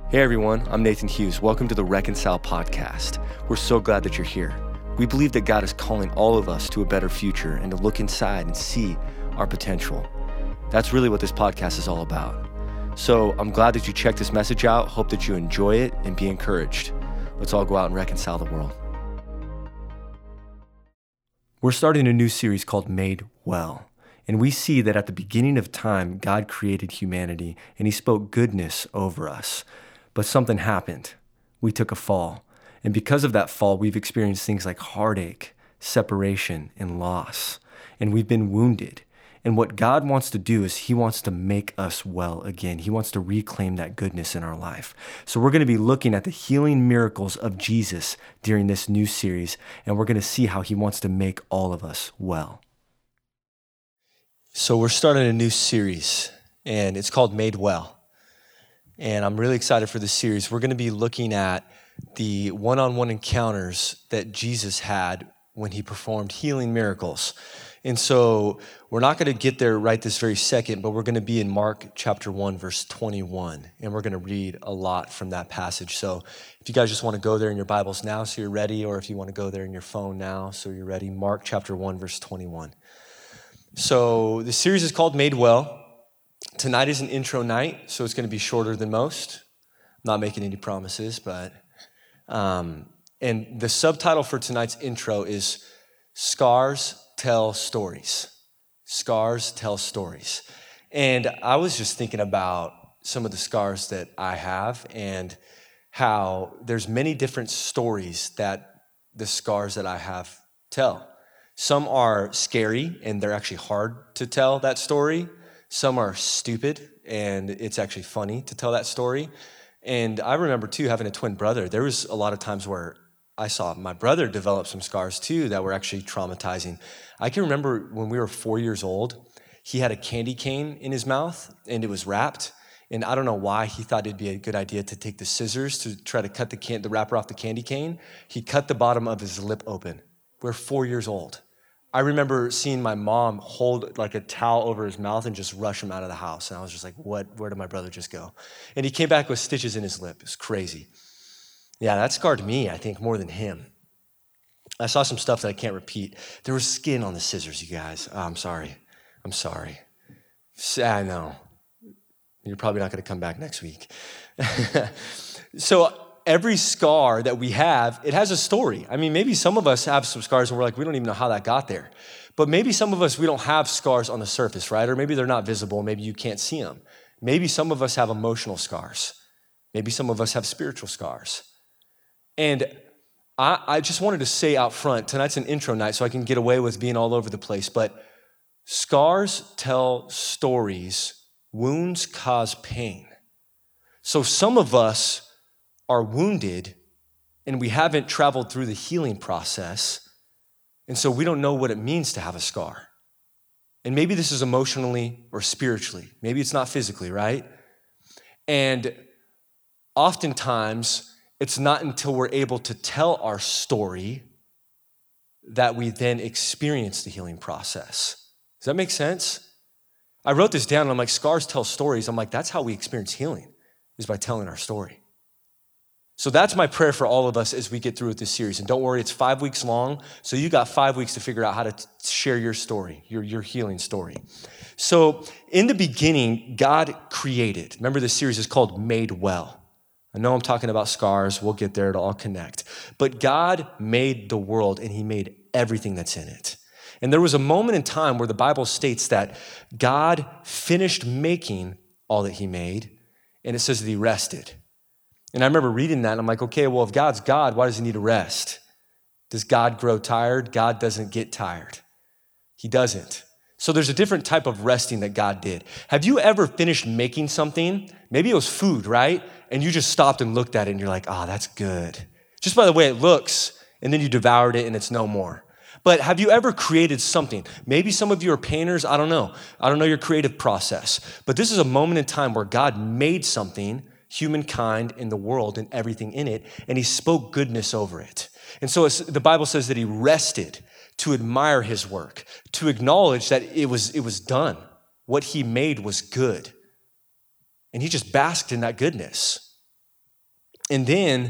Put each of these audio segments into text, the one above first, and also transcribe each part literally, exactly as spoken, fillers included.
Hey everyone, I'm Nathan Hughes. Welcome to the Reconcile podcast. We're so glad that you're here. We believe that God is calling all of us to a better future and to look inside and see our potential. That's really what this podcast is all about. So I'm glad that you checked this message out. Hope that you enjoy it and be encouraged. Let's all go out and reconcile the world. We're starting a new series called Made Well. And we see that at the beginning of time, God created humanity and he spoke goodness over us. But something happened. We took a fall. And because of that fall, we've experienced things like heartache, separation, and loss. And we've been wounded. And what God wants to do is he wants to make us well again. He wants to reclaim that goodness in our life. So we're going to be looking at the healing miracles of Jesus during this new series. And we're going to see how he wants to make all of us well. So we're starting a new series, and it's called Made Well. And I'm really excited for this series. We're going to be looking at the one-on-one encounters that Jesus had when he performed healing miracles. And so we're not going to get there right this very second, but we're going to be in Mark chapter one, verse twenty-one. And we're going to read a lot from that passage. So if you guys just want to go there in your Bibles now so you're ready, or if you want to go there in your phone now so you're ready, Mark chapter one, verse twenty-one. So the series is called Made Well. Tonight is an intro night, so it's going to be shorter than most. I'm not making any promises, but... Um, and the subtitle for tonight's intro is Scars Tell Stories. Scars Tell Stories. And I was just thinking about some of the scars that I have and how there's many different stories that the scars that I have tell. Some are scary and they're actually hard to tell that story. Some are stupid and it's actually funny to tell that story. And I remember too, having a twin brother, there was a lot of times where I saw my brother develop some scars too that were actually traumatizing. I can remember when we were four years old, he had a candy cane in his mouth and it was wrapped. And I don't know why he thought it'd be a good idea to take the scissors to try to cut the can- the wrapper off the candy cane. He cut the bottom of his lip open. We're four years old. I remember seeing my mom hold like a towel over his mouth and just rush him out of the house. And I was just like, what? Where did my brother just go? And he came back with stitches in his lip. It was crazy. Yeah, that scarred me, I think, more than him. I saw some stuff that I can't repeat. There was skin on the scissors, you guys. Oh, I'm sorry. I'm sorry. I know. You're probably not going to come back next week. So every scar that we have, it has a story. I mean, maybe some of us have some scars and we're like, we don't even know how that got there. But maybe some of us, we don't have scars on the surface, right? Or maybe they're not visible. Maybe you can't see them. Maybe some of us have emotional scars. Maybe some of us have spiritual scars. And I, I just wanted to say out front, tonight's an intro night, so I can get away with being all over the place, but scars tell stories, wounds cause pain. So some of us are wounded and we haven't traveled through the healing process, and so we don't know what it means to have a scar. And maybe this is emotionally or spiritually. Maybe it's not physically, right? And oftentimes, it's not until we're able to tell our story that we then experience the healing process. Does that make sense? I wrote this down and I'm like, scars tell stories. I'm like, that's how we experience healing, is by telling our story. So that's my prayer for all of us as we get through with this series. And don't worry, it's five weeks long. So you got five weeks to figure out how to t- share your story, your, your healing story. So in the beginning, God created. Remember, this series is called Made Well. I know I'm talking about scars. We'll get there. It'll all connect. But God made the world and he made everything that's in it. And there was a moment in time where the Bible states that God finished making all that he made, and it says that he rested. And I remember reading that and I'm like, okay, well, if God's God, why does he need to rest? Does God grow tired? God doesn't get tired. He doesn't. So there's a different type of resting that God did. Have you ever finished making something? Maybe it was food, right? And you just stopped and looked at it and you're like, oh, that's good. Just by the way it looks, and then you devoured it and it's no more. But have you ever created something? Maybe some of you are painters. I don't know. I don't know your creative process. But this is a moment in time where God made something, humankind and the world and everything in it, and he spoke goodness over it. And so it's, the Bible says that he rested to admire his work, to acknowledge that it was, it was done. What he made was good. And he just basked in that goodness. And then,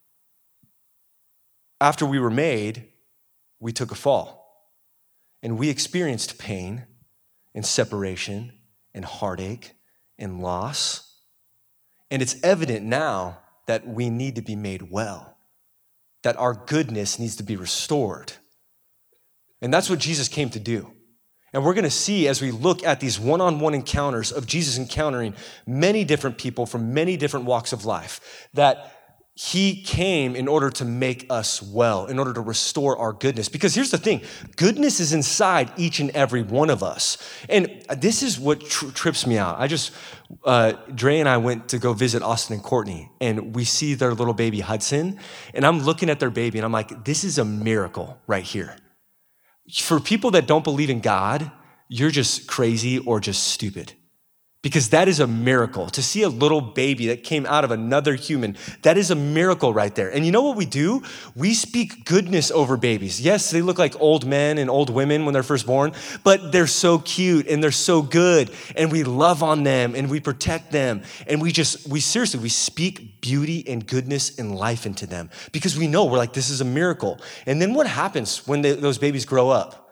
after we were made, we took a fall. And we experienced pain and separation and heartache and loss. And it's evident now that we need to be made well, that our goodness needs to be restored. And that's what Jesus came to do. And we're going to see as we look at these one-on-one encounters of Jesus encountering many different people from many different walks of life, that he came in order to make us well, in order to restore our goodness. Because here's the thing, goodness is inside each and every one of us. And this is what tri- trips me out. I just, uh, Dre and I went to go visit Austin and Courtney, and we see their little baby Hudson, and I'm looking at their baby, and I'm like, this is a miracle right here. For people that don't believe in God, you're just crazy or just stupid. Because that is a miracle. To see a little baby that came out of another human, that is a miracle right there. And you know what we do? We speak goodness over babies. Yes, they look like old men and old women when they're first born, but they're so cute and they're so good. And we love on them and we protect them. And we just, we seriously, we speak beauty and goodness and life into them. Because we know, we're like, this is a miracle. And then what happens when they, those babies grow up?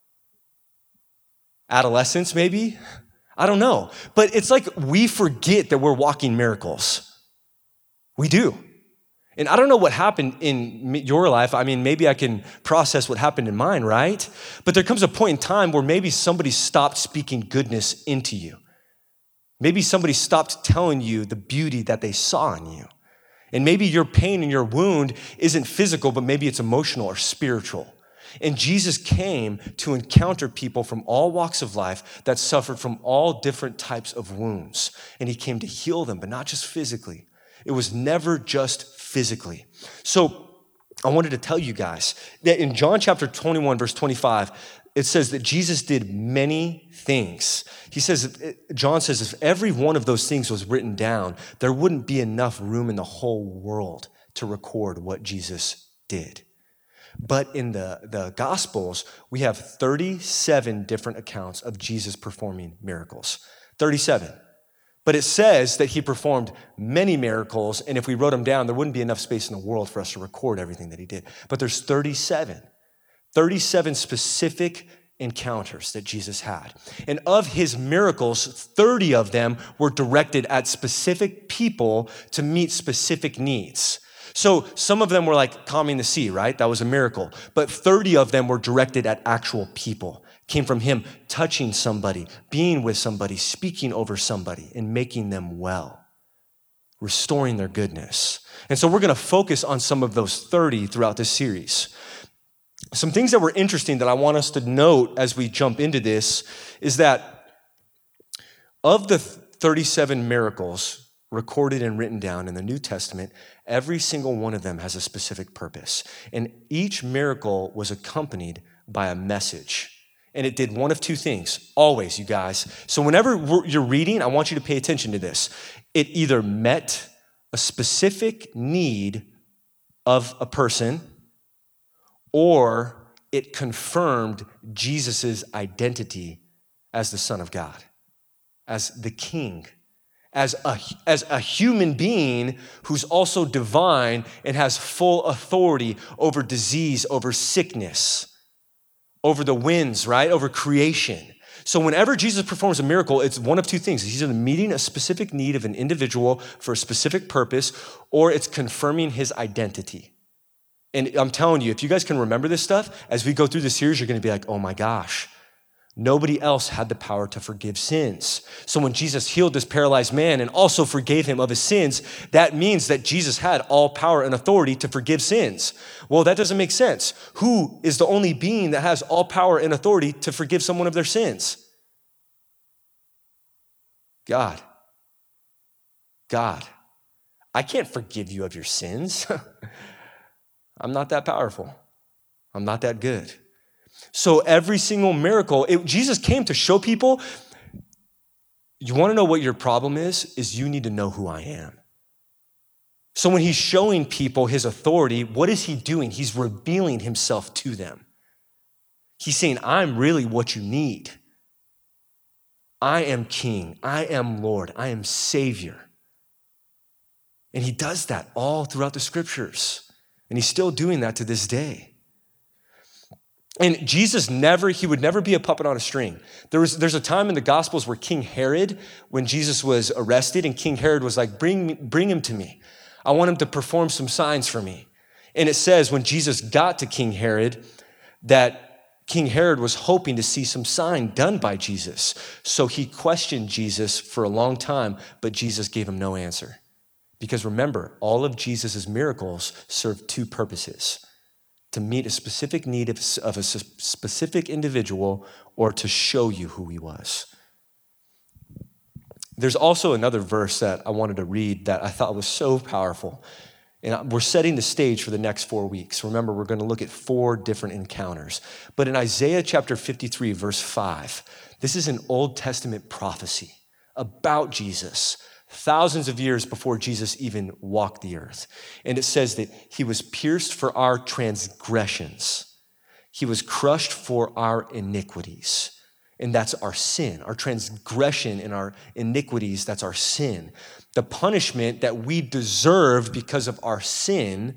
Adolescence, maybe? I don't know, but it's like we forget that we're walking miracles. We do. And I don't know what happened in your life. I mean, maybe I can process what happened in mine, right? But there comes a point in time where maybe somebody stopped speaking goodness into you. Maybe somebody stopped telling you the beauty that they saw in you. And maybe your pain and your wound isn't physical, but maybe it's emotional or spiritual. And Jesus came to encounter people from all walks of life that suffered from all different types of wounds. And he came to heal them, but not just physically. It was never just physically. So I wanted to tell you guys that in John chapter twenty-one, verse twenty-five, it says that Jesus did many things. He says, John says, if every one of those things was written down, there wouldn't be enough room in the whole world to record what Jesus did. But in the, the Gospels, we have thirty-seven different accounts of Jesus performing miracles. thirty-seven. But it says that he performed many miracles, and if we wrote them down, there wouldn't be enough space in the world for us to record everything that he did. But there's thirty-seven. thirty-seven specific encounters that Jesus had. And of his miracles, thirty of them were directed at specific people to meet specific needs. So some of them were like calming the sea, right? That was a miracle. But thirty of them were directed at actual people. Came from him touching somebody, being with somebody, speaking over somebody, and making them well, restoring their goodness. And so we're going to focus on some of those thirty throughout this series. Some things that were interesting that I want us to note as we jump into this is that of the thirty-seven miracles recorded and written down in the New Testament, every single one of them has a specific purpose. And each miracle was accompanied by a message. And it did one of two things, always, you guys. So whenever you're reading, I want you to pay attention to this. It either met a specific need of a person, or it confirmed Jesus' identity as the Son of God, as the King, as a, as a human being who's also divine and has full authority over disease, over sickness, over the winds, right? Over creation. So whenever Jesus performs a miracle, it's one of two things. He's either meeting a specific need of an individual for a specific purpose, or it's confirming his identity. And I'm telling you, if you guys can remember this stuff, as we go through the series, you're going to be like, oh my gosh, nobody else had the power to forgive sins. So when Jesus healed this paralyzed man and also forgave him of his sins, that means that Jesus had all power and authority to forgive sins. Well, that doesn't make sense. Who is the only being that has all power and authority to forgive someone of their sins? God. God. I can't forgive you of your sins. I'm not that powerful. I'm not that good. So every single miracle, it, Jesus came to show people, you want to know what your problem is? Is you need to know who I am. So when he's showing people his authority, what is he doing? He's revealing himself to them. He's saying, I'm really what you need. I am King. I am Lord. I am Savior. And he does that all throughout the scriptures. And he's still doing that to this day. And Jesus never, he would never be a puppet on a string. There was, there's a time in the Gospels where King Herod, when Jesus was arrested, and King Herod was like, bring, me, bring him to me. I want him to perform some signs for me. And it says when Jesus got to King Herod, that King Herod was hoping to see some sign done by Jesus. So he questioned Jesus for a long time, but Jesus gave him no answer. Because remember, all of Jesus' miracles served two purposes: to meet a specific need of, of a specific individual, or to show you who he was. There's also another verse that I wanted to read that I thought was so powerful. And we're setting the stage for the next four weeks. Remember, we're going to look at four different encounters. But in Isaiah chapter fifty-three, verse five, this is an Old Testament prophecy about Jesus, thousands of years before Jesus even walked the earth. And it says that he was pierced for our transgressions. He was crushed for our iniquities. And that's our sin, our transgression and our iniquities, that's our sin. The punishment that we deserved because of our sin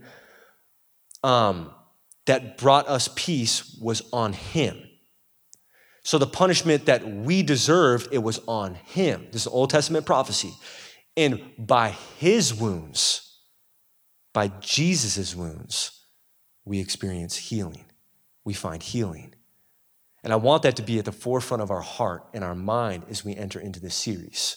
um, that brought us peace was on him. So the punishment that we deserved, it was on him. This is Old Testament prophecy. And by his wounds, by Jesus' wounds, we experience healing. We find healing. And I want that to be at the forefront of our heart and our mind as we enter into this series.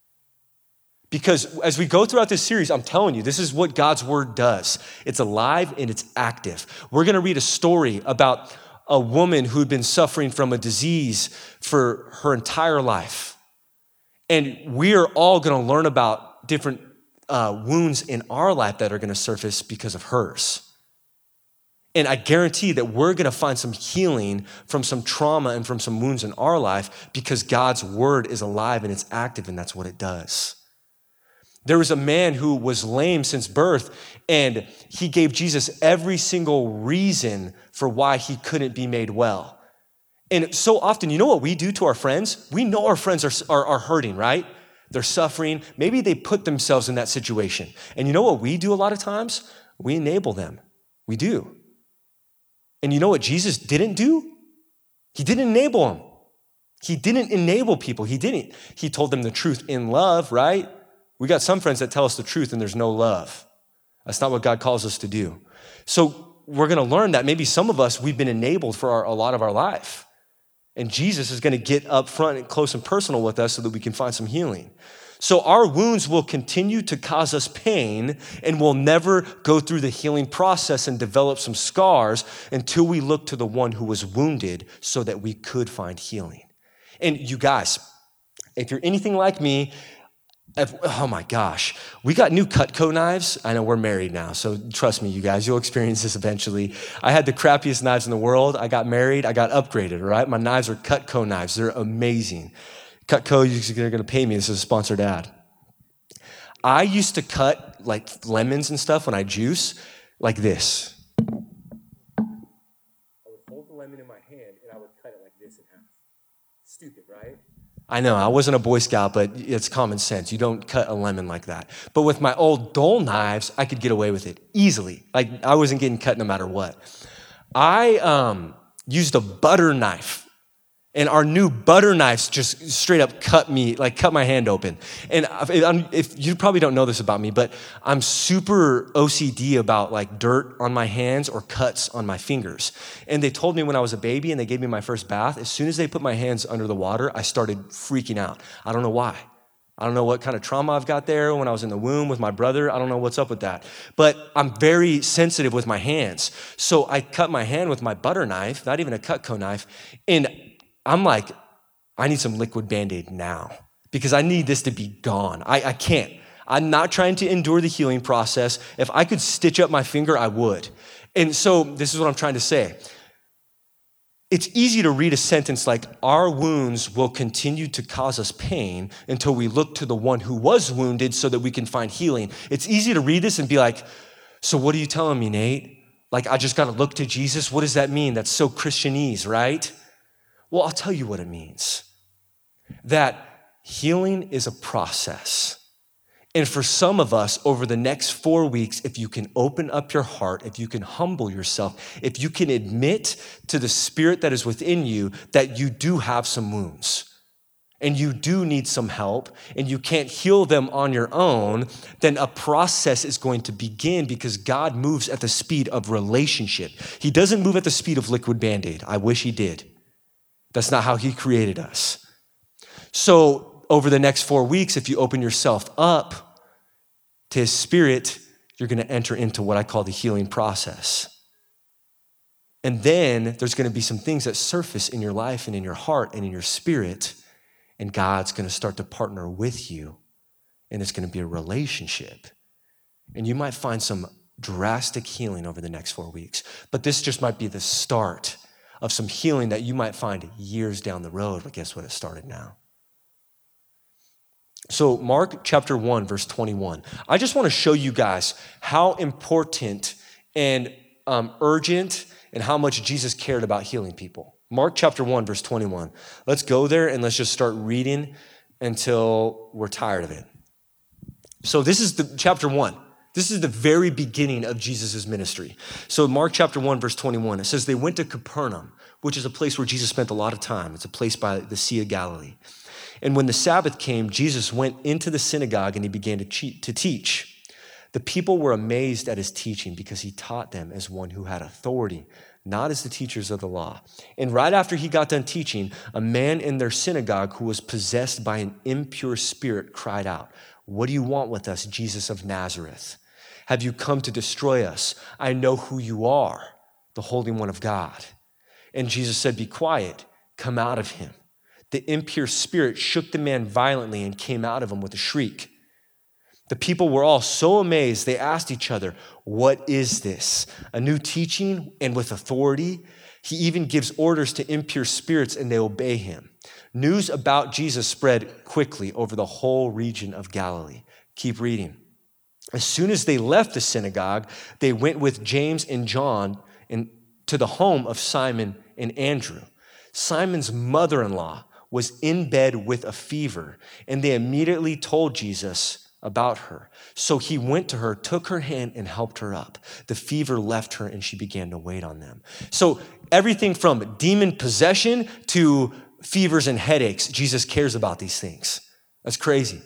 Because as we go throughout this series, I'm telling you, this is what God's word does. It's alive and it's active. We're going to read a story about a woman who'd been suffering from a disease for her entire life. And we are all going to learn about different uh, wounds in our life that are going to surface because of hers. And I guarantee that we're going to find some healing from some trauma and from some wounds in our life because God's word is alive and it's active, and that's what it does. There was a man who was lame since birth, and he gave Jesus every single reason for why he couldn't be made well. And so often, you know what we do to our friends? We know our friends are, are, are hurting, right? They're suffering. Maybe they put themselves in that situation. And you know what we do a lot of times? We enable them. We do. And you know what Jesus didn't do? He didn't enable them. He didn't enable people. He didn't. He told them the truth in love, right? We got some friends that tell us the truth and there's no love. That's not what God calls us to do. So we're going to learn that maybe some of us, we've been enabled for our, a lot of our life. And Jesus is going to get up front and close and personal with us so that we can find some healing. So our wounds will continue to cause us pain, and we'll never go through the healing process and develop some scars until we look to the one who was wounded so that we could find healing. And you guys, if you're anything like me, if, oh my gosh, we got new Cutco knives. I know we're married now, so trust me, you guys, you'll experience this eventually. I had the crappiest knives in the world. I got married, I got upgraded, all right? My knives are Cutco knives. They're amazing. Cutco, they're gonna pay me. This is a sponsored ad. I used to cut like lemons and stuff when I juice like this. I would hold the lemon in my hand and I would cut it like this in half. Stupid, right? I know, I wasn't a Boy Scout, but it's common sense. You don't cut a lemon like that. But with my old dull knives, I could get away with it easily. Like I wasn't getting cut no matter what. I um, used a butter knife. And our new butter knives just straight up cut me, like cut my hand open. And if, if you probably don't know this about me, but I'm super O C D about like dirt on my hands or cuts on my fingers. And they told me when I was a baby and they gave me my first bath, as soon as they put my hands under the water, I started freaking out. I don't know why. I don't know what kind of trauma I've got there when I was in the womb with my brother. I don't know what's up with that. But I'm very sensitive with my hands. So I cut my hand with my butter knife, not even a Cutco knife, and I'm like, I need some liquid Band-Aid now because I need this to be gone. I, I can't. I'm not trying to endure the healing process. If I could stitch up my finger, I would. And so this is what I'm trying to say. It's easy to read a sentence like, our wounds will continue to cause us pain until we look to the one who was wounded so that we can find healing. It's easy to read this and be like, so what are you telling me, Nate? Like, I just got to look to Jesus? What does that mean? That's so Christianese, right? Well, I'll tell you what it means. That healing is a process. And for some of us, over the next four weeks, if you can open up your heart, if you can humble yourself, if you can admit to the spirit that is within you that you do have some wounds and you do need some help and you can't heal them on your own, then a process is going to begin because God moves at the speed of relationship. He doesn't move at the speed of liquid Band-Aid. I wish he did. That's not how he created us. So over the next four weeks, if you open yourself up to his spirit, you're going to enter into what I call the healing process. And then there's going to be some things that surface in your life and in your heart and in your spirit, and God's going to start to partner with you, and it's going to be a relationship. And you might find some drastic healing over the next four weeks, but this just might be the start of some healing that you might find years down the road, but guess what? It started now. So Mark chapter one, verse twenty-one. I just want to show you guys how important and um, urgent and how much Jesus cared about healing people. Mark chapter one, verse twenty-one. Let's go there and let's just start reading until we're tired of it. So this is the chapter one. This is the very beginning of Jesus' ministry. So Mark chapter one, verse twenty-one, it says they went to Capernaum, which is a place where Jesus spent a lot of time. It's a place by the Sea of Galilee. And when the Sabbath came, Jesus went into the synagogue and he began to, cheat, to teach. The people were amazed at his teaching because he taught them as one who had authority, not as the teachers of the law. And right after he got done teaching, a man in their synagogue who was possessed by an impure spirit cried out, "What do you want with us, Jesus of Nazareth? Have you come to destroy us? I know who you are, the Holy One of God." And Jesus said, "Be quiet, come out of him." The impure spirit shook the man violently and came out of him with a shriek. The people were all so amazed, they asked each other, "What is this? A new teaching and with authority? He even gives orders to impure spirits and they obey him." News about Jesus spread quickly over the whole region of Galilee. Keep reading. As soon as they left the synagogue, they went with James and John in, to the home of Simon and Andrew. Simon's mother-in-law was in bed with a fever, and they immediately told Jesus about her. So he went to her, took her hand, and helped her up. The fever left her, and she began to wait on them. So everything from demon possession to fevers and headaches, Jesus cares about these things. That's crazy.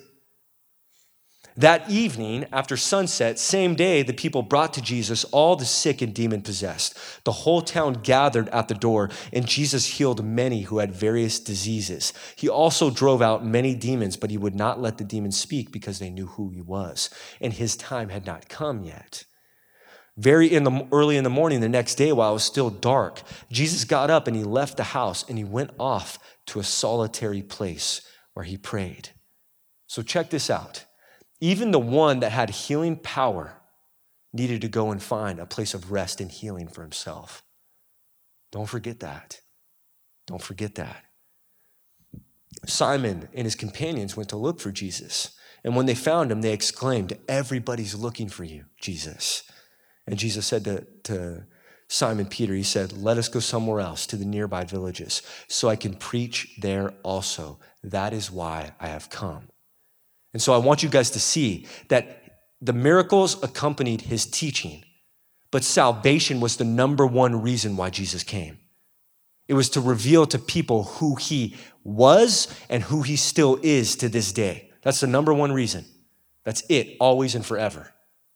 That evening, after sunset, same day, the people brought to Jesus all the sick and demon-possessed. The whole town gathered at the door, and Jesus healed many who had various diseases. He also drove out many demons, but he would not let the demons speak because they knew who he was, and his time had not come yet. Very in the, early in the morning the next day, while it was still dark, Jesus got up and he left the house, and he went off to a solitary place where he prayed. So check this out. Even the one that had healing power needed to go and find a place of rest and healing for himself. Don't forget that. Don't forget that. Simon and his companions went to look for Jesus. And when they found him, they exclaimed, "Everybody's looking for you, Jesus." And Jesus said to, to Simon Peter, he said, "Let us go somewhere else to the nearby villages so I can preach there also. That is why I have come." And so I want you guys to see that the miracles accompanied his teaching, but salvation was the number one reason why Jesus came. It was to reveal to people who he was and who he still is to this day. That's the number one reason. That's it, always and forever.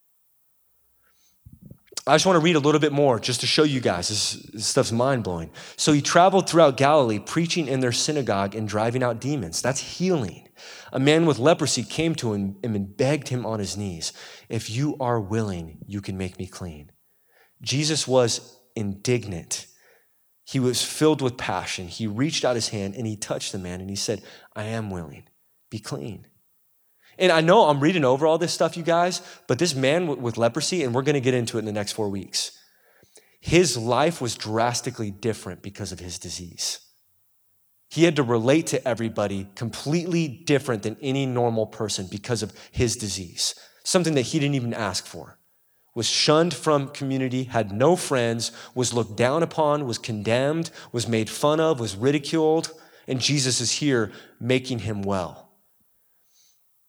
I just want to read a little bit more just to show you guys. This, this stuff's mind-blowing. So he traveled throughout Galilee, preaching in their synagogue and driving out demons. That's healing. A man with leprosy came to him and begged him on his knees, "If you are willing, you can make me clean." Jesus was indignant. He was filled with passion. He reached out his hand and he touched the man and he said, "I am willing. Be clean." And I know I'm reading over all this stuff, you guys, but this man with leprosy, and we're going to get into it in the next four weeks, his life was drastically different because of his disease. He had to relate to everybody completely different than any normal person because of his disease, something that he didn't even ask for. Was shunned from community, had no friends, was looked down upon, was condemned, was made fun of, was ridiculed, and Jesus is here making him well.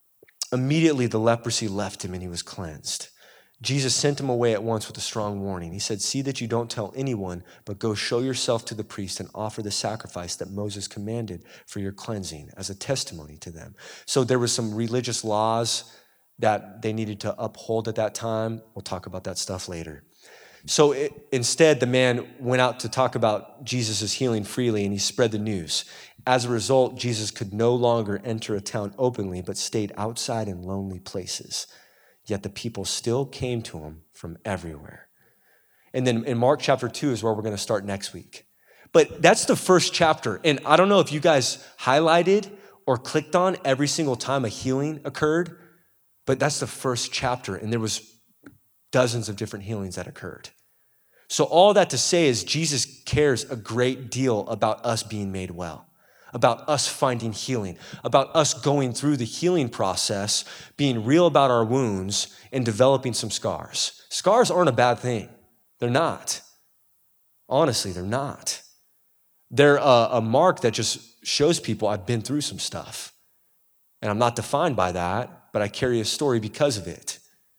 Immediately the leprosy left him and he was cleansed. Jesus sent him away at once with a strong warning. He said, see that you don't tell anyone, but go show yourself to the priest and offer the sacrifice that Moses commanded for your cleansing as a testimony to them. So there were some religious laws that they needed to uphold at that time. We'll talk about that stuff later. So it, instead, the man went out to talk about Jesus' healing freely, and he spread the news. As a result, Jesus could no longer enter a town openly, but stayed outside in lonely places. Yet the people still came to him from everywhere. And then in Mark chapter two is where we're going to start next week. But that's the first chapter. And I don't know if you guys highlighted or clicked on every single time a healing occurred, but that's the first chapter. And there was dozens of different healings that occurred. So all that to say is Jesus cares a great deal about us being made well, about us finding healing, about us going through the healing process, being real about our wounds, and developing some scars. Scars aren't a bad thing. They're not. Honestly, they're not. They're a, a mark that just shows people I've been through some stuff. And I'm not defined by that, but I carry a story because of it.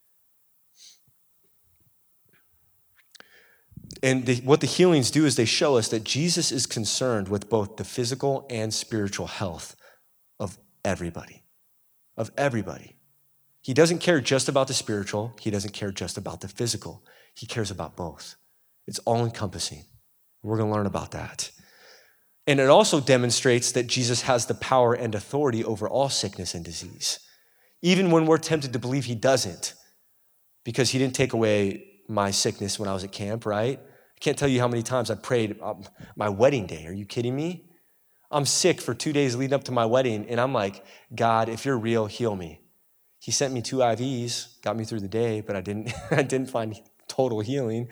And the, what the healings do is they show us that Jesus is concerned with both the physical and spiritual health of everybody, of everybody. He doesn't care just about the spiritual. He doesn't care just about the physical. He cares about both. It's all encompassing. We're going to learn about that. And it also demonstrates that Jesus has the power and authority over all sickness and disease, even when we're tempted to believe he doesn't, because he didn't take away my sickness when I was at camp, right? I can't tell you how many times I prayed um, my wedding day. Are you kidding me? I'm sick for two days leading up to my wedding, and I'm like, God, if you're real, heal me. He sent me two I Vs, got me through the day, but I didn't, I didn't find total healing.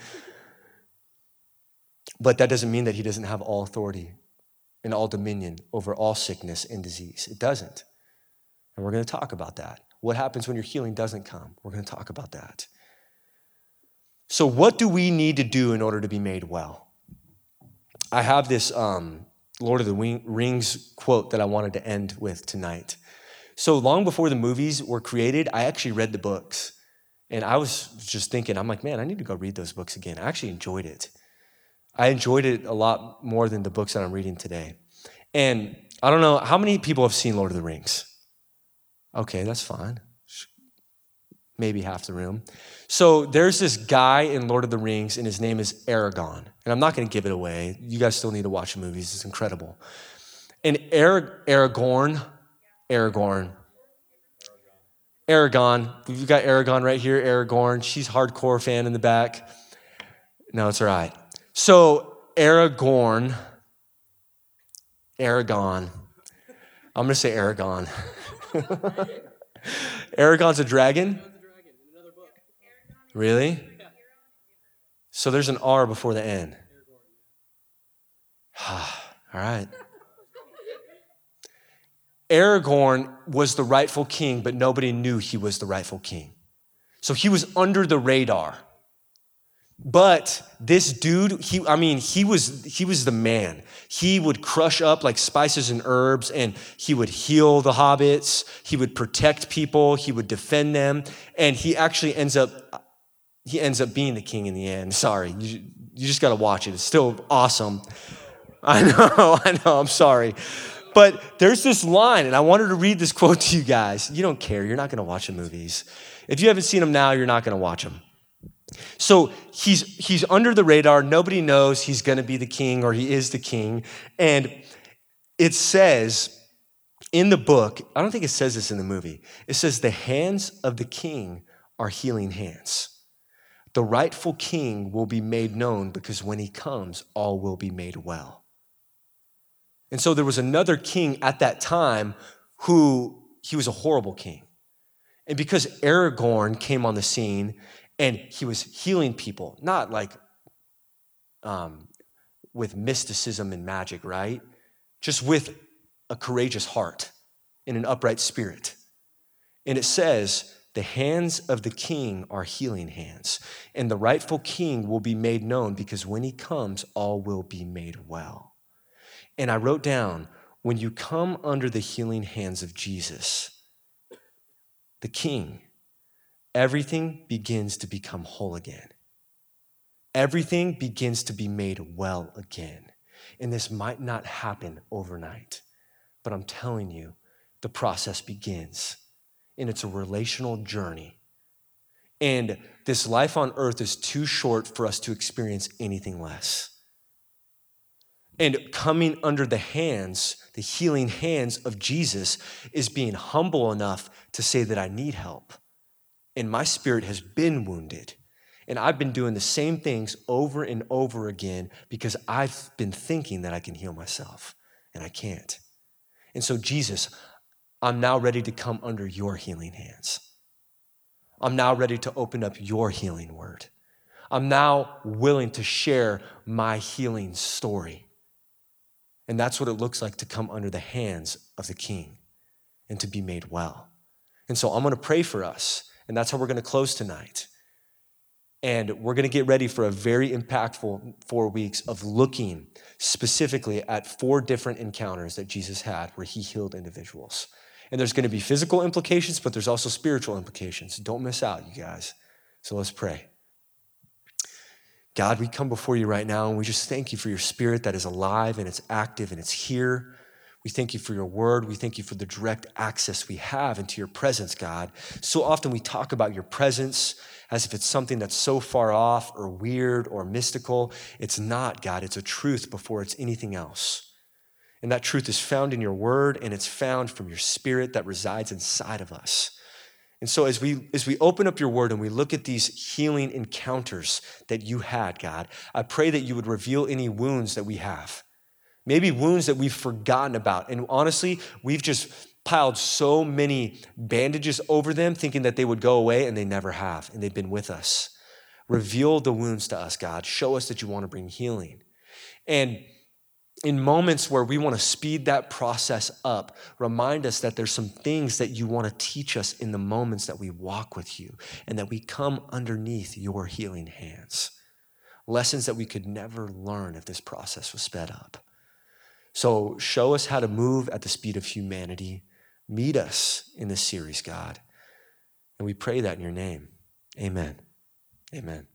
But that doesn't mean that he doesn't have all authority and all dominion over all sickness and disease. It doesn't. And we're going to talk about that. What happens when your healing doesn't come? We're going to talk about that. So what do we need to do in order to be made well? I have this um, Lord of the Rings quote that I wanted to end with tonight. So long before the movies were created, I actually read the books. And I was just thinking, I'm like, man, I need to go read those books again. I actually enjoyed it. I enjoyed it a lot more than the books that I'm reading today. And I don't know, how many people have seen Lord of the Rings? Okay, that's fine. Maybe half the room. So there's this guy in Lord of the Rings, and his name is Aragorn. And I'm not going to give it away. You guys still need to watch the movies. It's incredible. And Arag- Aragorn, Aragorn, Aragon. We've got Aragon right here, Aragorn. She's a hardcore fan in the back. No, it's all right. So Aragorn, Aragon. I'm going to say Aragon. Aragon's a dragon? Really? So there's an R before the N. All right. Aragorn was the rightful king, but nobody knew he was the rightful king. So he was under the radar. But this dude, he, I mean, he was, he was the man. He would crush up like spices and herbs, and he would heal the hobbits. He would protect people. He would defend them. And he actually ends up, he ends up being the king in the end. Sorry, you, you just got to watch it. It's still awesome. I know, I know, I'm sorry. But there's this line, and I wanted to read this quote to you guys. You don't care. You're not going to watch the movies. If you haven't seen them now, you're not going to watch them. So he's he's under the radar. Nobody knows he's going to be the king or he is the king. And it says in the book, I don't think it says this in the movie. It says the hands of the king are healing hands. The rightful king will be made known because when he comes, all will be made well. And so there was another king at that time who, he was a horrible king. And because Aragorn came on the scene and he was healing people, not like um, with mysticism and magic, right? Just with a courageous heart and an upright spirit. And it says, the hands of the king are healing hands, and the rightful king will be made known because when he comes, all will be made well. And I wrote down, when you come under the healing hands of Jesus, the King, everything begins to become whole again. Everything begins to be made well again. And this might not happen overnight, but I'm telling you, the process begins. And it's a relational journey. And this life on earth is too short for us to experience anything less. And coming under the hands, the healing hands of Jesus, is being humble enough to say that I need help. And my spirit has been wounded. And I've been doing the same things over and over again because I've been thinking that I can heal myself, and I can't. And so, Jesus, I'm now ready to come under your healing hands. I'm now ready to open up your healing word. I'm now willing to share my healing story. And that's what it looks like to come under the hands of the King and to be made well. And so I'm going to pray for us, and that's how we're going to close tonight. And we're going to get ready for a very impactful four weeks of looking specifically at four different encounters that Jesus had where he healed individuals. And there's going to be physical implications, but there's also spiritual implications. Don't miss out, you guys. So let's pray. God, we come before you right now, and we just thank you for your spirit that is alive and it's active and it's here. We thank you for your word. We thank you for the direct access we have into your presence, God. So often we talk about your presence as if it's something that's so far off or weird or mystical. It's not, God. It's a truth before it's anything else. And that truth is found in your word, and it's found from your spirit that resides inside of us. And so as we as we open up your word and we look at these healing encounters that you had, God, I pray that you would reveal any wounds that we have. Maybe wounds that we've forgotten about. And honestly, we've just piled so many bandages over them thinking that they would go away, and they never have, and they've been with us. Reveal the wounds to us, God. Show us that you want to bring healing. And in moments where we want to speed that process up, remind us that there's some things that you want to teach us in the moments that we walk with you and that we come underneath your healing hands. Lessons that we could never learn if this process was sped up. So show us how to move at the speed of humanity. Meet us in this series, God. And we pray that in your name. Amen. Amen.